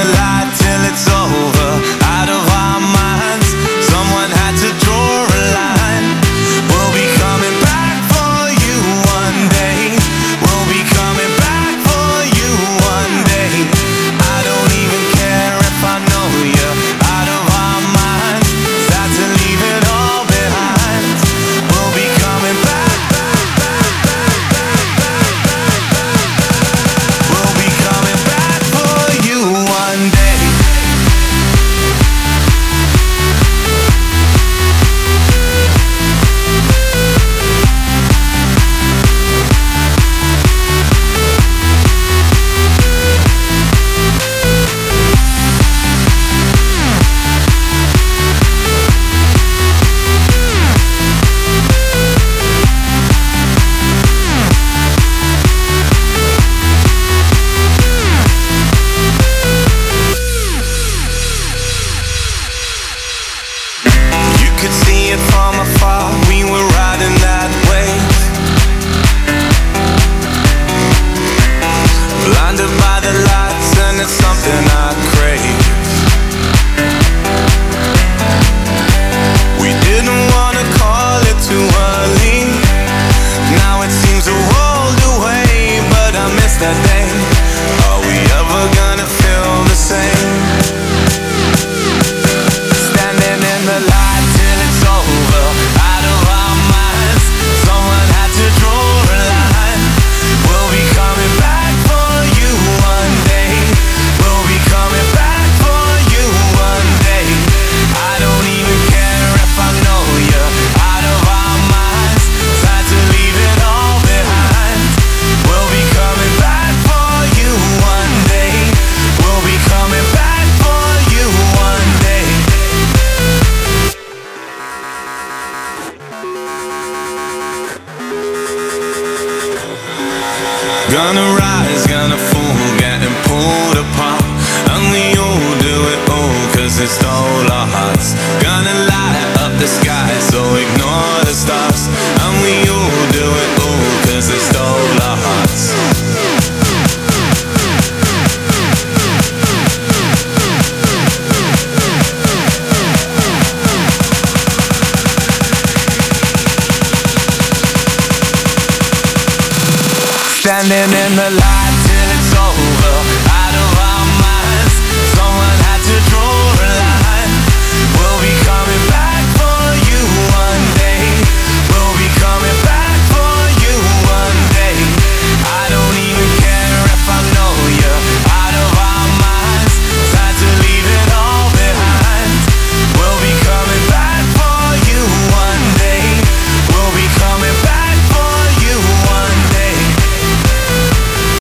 light till it's over, out of our minds. Someone had to draw a line. We'll be coming back for you one day. We'll be coming back for you one day. I don't even care if I know you're out of our minds. Sad to leave it all behind. We'll be coming back, back, back, back, back, back, back, back. We'll be coming back for you one day. You could see it from afar, we were riding that wave. Blinded by the lights and it's something I crave. We didn't wanna call it too early. Now it seems a world away, but I miss that day. Are we ever gonna feel the same? Standing in the light till it's over, out of our minds. Someone had to draw a line. We'll be coming back for you one day. We'll be coming back for you one day. I don't even care if I know you're out of our minds. Time to leave it all behind. We'll be coming back for you one day. We'll be coming back for you one day. Gonna rise, gonna fall, getting pulled apart. And we all do it all, cause it stole our hearts. Gonna light up the sky, so ignore the stars. And we all do it all, cause it stole our hearts. Standing in the light till it's over,